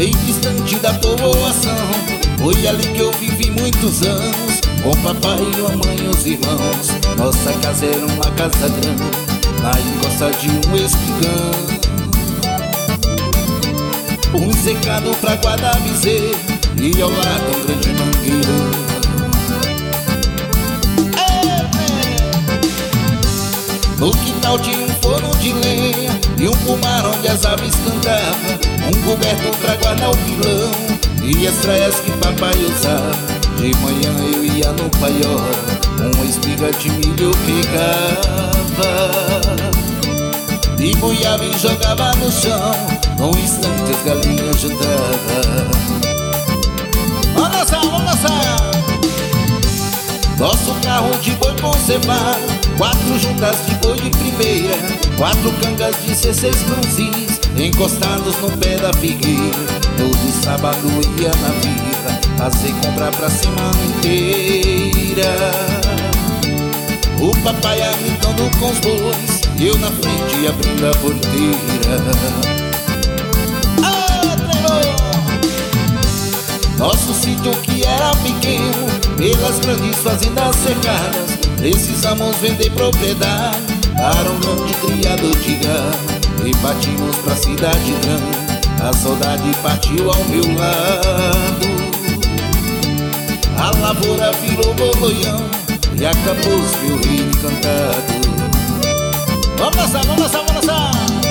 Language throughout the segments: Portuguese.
bem distante da povoação. Foi ali que eu vivi muitos anos, com papai, a mãe e os irmãos. Nossa casa era uma casa grande, na encosta de um espigão. Um cercado pra guardar bezerro e ao lado um grande mangueirão. No quintal tinha um forno de lenha e um pomar onde as aves cantavam, um coberto pra guardar o pilão e as traias que papai usava. De manhã eu ia no paiol, uma espiga de milho eu pegava, debulhava e jogava no chão, num instante as galinhas juntavam. Vamos dançar, vamos dançar! Nosso carro de boi conservado, 4 juntas de boi de primeira, 4 cangas de 16 cãozinhos encostados no pé da figueira. Todo sábado ia na vila fazer compra pra semana inteira. O papai agritando com os bois, eu na frente abrindo a porteira. Nosso sítio que era pequeno, pelas grandes fazendas cercadas, precisamos vender propriedade para um grande criador de gado. E partimos pra cidade grande, a saudade partiu ao meu lado. A lavoura virou boloião e acabou-se meu reino encantado. Vamos dançar, vamos dançar, vamos dançar!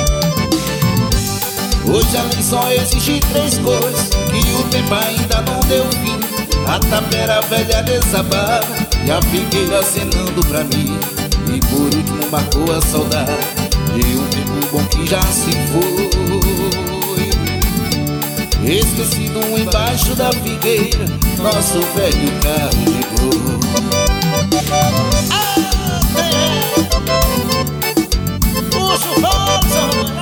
Hoje ali só existe 3 cores, que o tempo ainda não deu fim. A tapera velha desabada e a figueira acenando pra mim. E por último marcou a saudade de um tempo bom que já se foi. Esquecido embaixo da figueira, nosso velho carro chegou. Puxa o